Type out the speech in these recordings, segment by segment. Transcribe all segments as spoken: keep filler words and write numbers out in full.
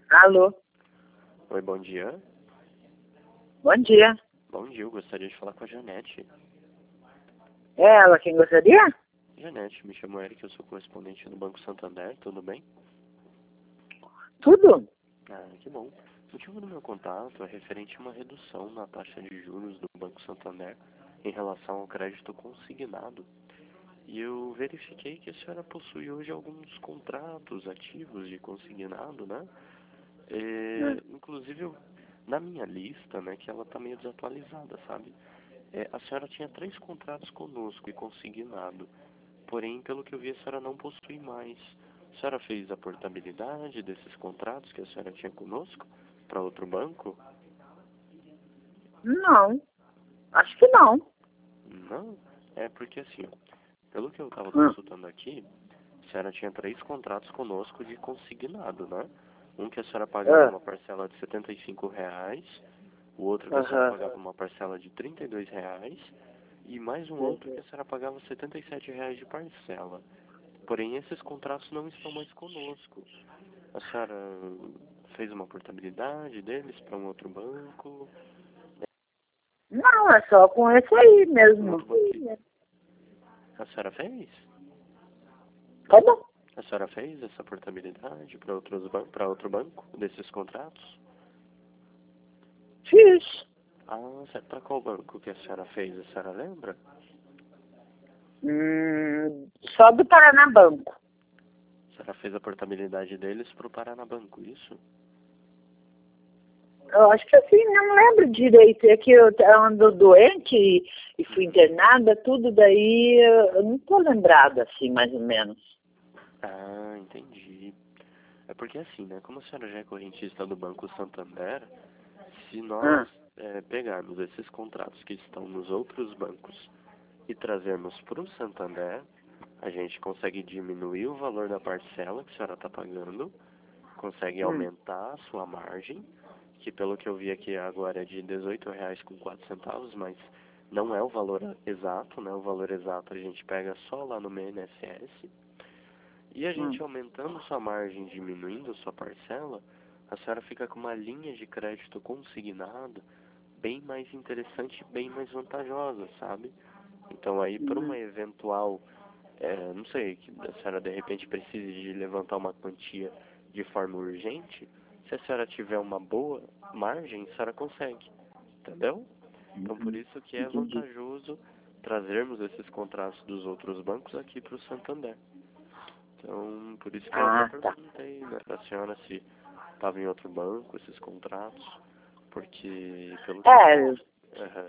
Alô? Oi, bom dia. Bom dia. Bom dia, eu gostaria de falar com a Janete. É ela quem gostaria? Janete, me chamo Eric, eu sou correspondente do Banco Santander, tudo bem? Tudo? Ah, que bom. O motivo do meu contato é referente a uma redução na taxa de juros do Banco Santander em relação ao crédito consignado. E eu verifiquei que a senhora possui hoje alguns contratos ativos de consignado, né? É, inclusive, eu, na minha lista, né, que ela tá meio desatualizada, sabe? É, a senhora tinha três contratos conosco e consignado. Porém, pelo que eu vi, a senhora não possui mais. A senhora fez a portabilidade desses contratos que a senhora tinha conosco para outro banco? Não. Acho que não. Não. É porque assim, ó, pelo que eu estava Hum. consultando aqui, a senhora tinha três contratos conosco de consignado, né? Um que a senhora pagava Ah, uma parcela de setenta e cinco reais, o outro que a senhora Aham. pagava uma parcela de trinta e dois reais, e mais um outro que a senhora pagava setenta e sete reais de parcela. Porém, esses contratos não estão mais conosco. A senhora fez uma portabilidade deles para um outro banco? Não, é só com esse aí Um mesmo. outro banco? A senhora fez? Como? A senhora fez essa portabilidade para outros ban para outro banco desses contratos? Fiz. Ah, para qual banco que a senhora fez? A senhora lembra? Hum, só do Paraná Banco. A senhora fez a portabilidade deles para o Paranabanco, isso? Eu acho que assim, não lembro direito. É que eu ando doente e, e fui internada, tudo daí eu não tô lembrada assim, mais ou menos. Ah, entendi. É porque assim, né? Como a senhora já é correntista do Banco Santander, se nós Ah, é, pegarmos esses contratos que estão nos outros bancos e trazermos para o Santander, a gente consegue diminuir o valor da parcela que a senhora está pagando, consegue hum, aumentar a sua margem, que pelo que eu vi aqui agora é de dezoito reais com quatro centavos, mas não é o valor exato, né? O valor exato a gente pega só lá no meu I N S S. E a hum. gente aumentando sua margem, diminuindo sua parcela, a senhora fica com uma linha de crédito consignado bem mais interessante e bem mais vantajosa, sabe? Então aí para uma eventual, é, não sei, que a senhora de repente precise de levantar uma quantia de forma urgente, se a senhora tiver uma boa margem, a senhora consegue, entendeu? Então por isso que é Entendi. vantajoso trazermos esses contratos dos outros bancos aqui para o Santander. Então, por isso que eu até Ah, tá. perguntei, né, pra senhora se estava em outro banco esses contratos, porque pelo que eu vi. É, Aham.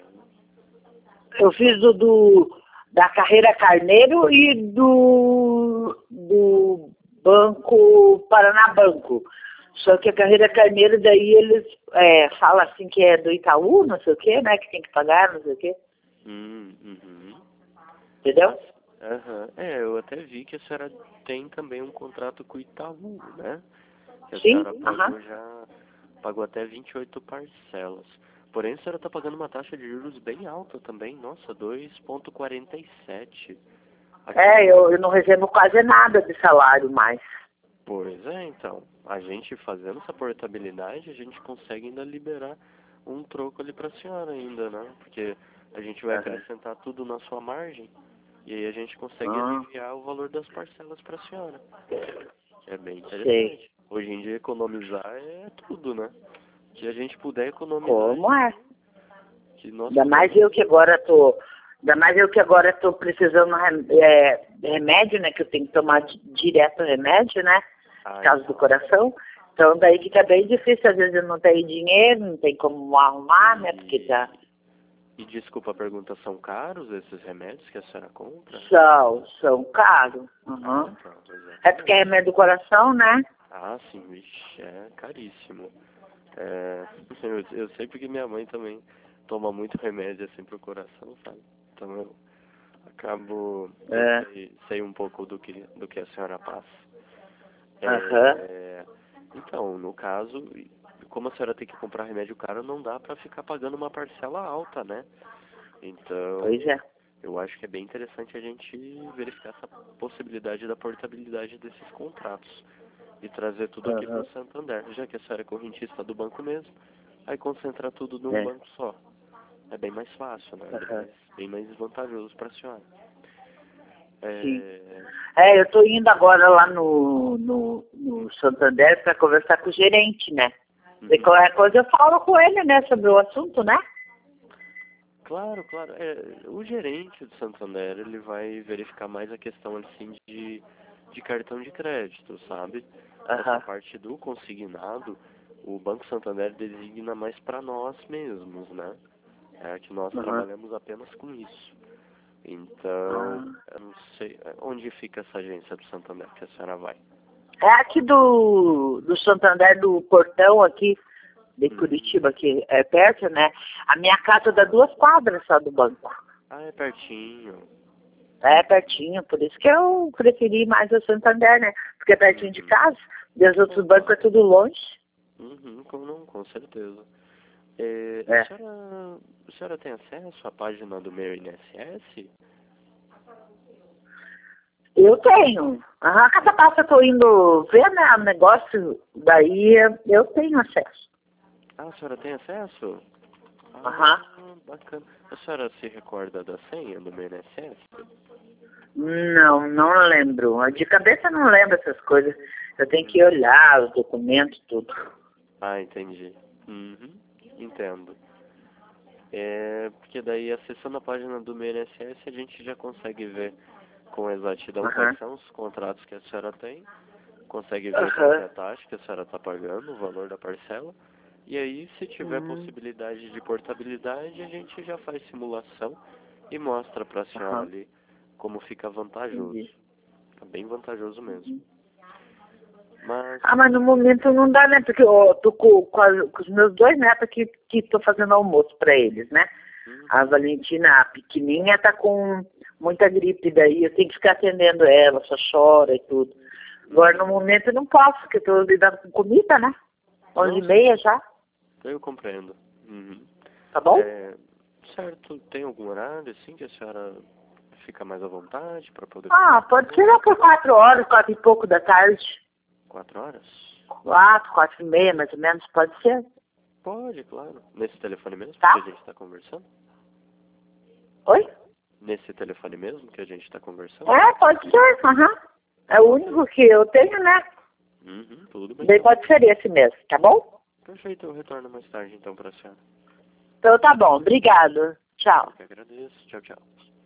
eu fiz do, do da Carreira Carneiro e do, do Banco Paraná Banco. Só que a Carreira Carneiro, daí eles é, falam assim que é do Itaú, não sei o quê, né? Que tem que pagar, não sei o quê. Hum, uhum. Entendeu? Ah, aham. É, eu até vi que a senhora tem também um contrato com o Itaú, né? Que a Sim? senhora Aham. pagou já, pagou até vinte e oito parcelas. Porém, a senhora está pagando uma taxa de juros bem alta também, nossa, dois vírgula quarenta e sete. Aqui É, no, eu, eu não recebo quase nada de salário mais. Pois é, então. A gente fazendo essa portabilidade, a gente consegue ainda liberar um troco ali pra senhora ainda, né? Porque a gente vai Aham. acrescentar tudo na sua margem e aí a gente consegue Ah, aliviar o valor das parcelas pra senhora. Que é bem sei. interessante. Hoje em dia economizar é tudo, né? Que a gente puder economizar, a Como é? gente, que nós Ainda mais pudermos. eu que agora tô, ainda mais eu que agora tô precisando de é, remédio, né? Que eu tenho que tomar di- direto remédio, né? Por Ah, causa do então. coração. Então daí fica bem difícil, às vezes eu não tenho dinheiro, não tem como arrumar, né? Porque tá. E, e desculpa a pergunta, são caros esses remédios que a senhora compra? São, são caros. Ah, Uhum. tá, É porque é exatamente. remédio do coração, né? Ah, sim, vixe, é caríssimo. É, eu, eu sei porque minha mãe também toma muito remédio assim pro coração, sabe? Então eu acabo, eu É. sei, sei um pouco do que, do que a senhora passa. Aham. É, então, no caso, como a senhora tem que comprar remédio caro, não dá pra ficar pagando uma parcela alta, né? Então, Pois é. eu acho que é bem interessante a gente verificar essa possibilidade da portabilidade desses contratos. e trazer tudo aqui Uhum. para o Santander, já que a senhora é correntista do banco mesmo, aí concentrar tudo num É. banco só. É bem mais fácil, né? Bem Uhum. mais, bem mais vantajoso para a senhora. Sim. É... É, eu estou indo agora lá no, no, no Santander para conversar com o gerente, né? E Uhum. qualquer coisa eu falo com ele, né, sobre o assunto, né? Claro, claro. É, o gerente do Santander, ele vai verificar mais a questão assim de, de cartão de crédito, sabe? Essa Aham. parte do consignado, o Banco Santander designa mais para nós mesmos, né? É que nós Aham. trabalhamos apenas com isso. Então, Ah. eu não sei onde fica essa agência do Santander que a senhora vai. É aqui do, do Santander, do Portão aqui, de Hum. Curitiba, que é perto, né? A minha casa dá duas quadras só do banco. Ah, é pertinho. É pertinho, por isso que eu preferi mais o Santander, né? Porque é pertinho de Uhum. casa, e os outros Oh, bancos é claro. tudo longe. Uhum, com, não, com certeza. É, a, É. senhora, a senhora tem acesso à página do meu I N S S? Eu tenho. Aham, cada passo eu tô indo ver, né, o negócio, daí eu tenho acesso. Ah, a senhora tem acesso? Aham. Ah, bacana. A senhora se recorda da senha do meu I N S S? Não, não lembro. De cabeça eu não lembro essas coisas. Eu tenho que olhar os documentos, tudo. Ah, entendi. Uhum, entendo. É, porque daí acessando a página do meu I N S S a gente já consegue ver com exatidão quais Aham. são os contratos que a senhora tem, consegue ver qual que é Aham. a taxa que a senhora está pagando, o valor da parcela, e aí se tiver Hum. possibilidade de portabilidade a gente já faz simulação e mostra para a senhora Aham. ali como fica vantajoso. Entendi. Tá bem vantajoso mesmo. Mas, Ah, mas no momento não dá, né? Porque eu tô com, com, as- com os meus dois netos aqui que tô fazendo almoço pra eles, né? A uhum, Valentina, a pequenininha, tá com muita gripe, daí eu tenho que ficar atendendo ela, só chora e tudo. Agora, no uhum. momento, eu não posso, porque eu tô lidando com comida, né? Onze Não, e sim, meia já, eu compreendo. Uhum. tá bom? É, certo, tem algum horário assim que a senhora fica mais à vontade para poder Ah, conversar pode ser conosco? lá por quatro horas, quatro e pouco da tarde. Quatro horas? Quatro, quatro e meia, mais ou menos, pode ser, Pode, claro. Nesse telefone mesmo que a tá? gente está conversando? Oi? Nesse telefone mesmo que a gente está conversando? É, pode ser, aham. É o Ok. único que eu tenho, né? Uhum, tudo bem Daí então. pode ser esse mesmo, tá bom? Perfeito, eu retorno mais tarde então para a senhora. Então tá bom, obrigado. Tchau. Eu que agradeço. Tchau, tchau.